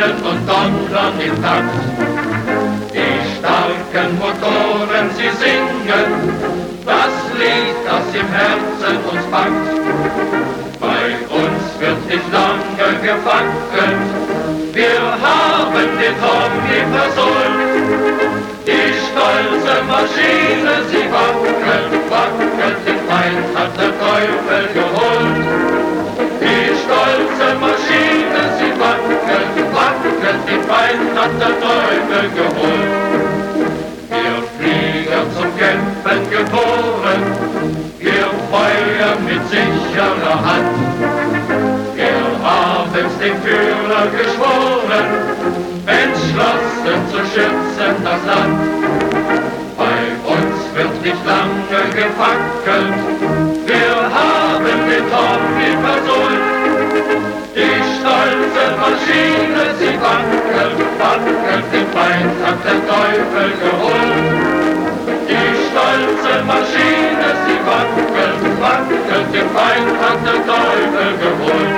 Brummen und Donnern im Takt. Die starken Motoren, sie singen das Lied, das im Herzen uns packt. Bei uns wird nicht lange gefackelt, wir haben den Tommy versohlt. Die stolze Maschine, sie wackelt, wackelt, den Feind hat der Teufel geholt. Die stolze Maschine, sie wackelt, wackelt, den Feind hat der Teufel geholt. Wir Flieger zum Kämpfen geboren, wir feuern mit sicherer Hand. Wir haben's dem Führer geschworen, entschlossen zu schützen das Land. Bei uns wird nicht lange gefackelt, wir haben den Tommy versohlt. Die stolze Maschine, sie wackelt, wackelt, den Feind hat der Teufel geholt. Die stolze Maschine, sie wackelt, wackelt, den Feind hat der Teufel geholt.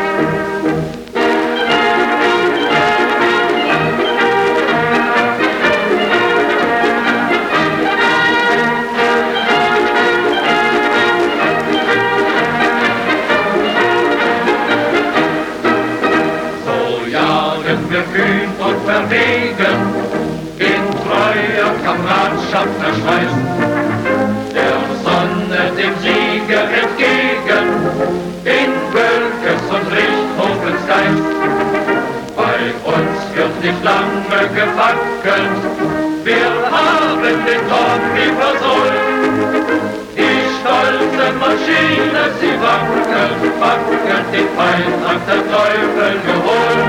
Wir kühn und verwegen, in treuer Kameradschaft verschweißt, der Sonne dem Sieger entgegen, in Wölkes und Richthofens Geist. Bei uns wird nicht lange gefackelt, wir haben den Tommy versohlt. Die stolze Maschine, sie wackelt, wackelt, den Feind hat der Teufel geholt.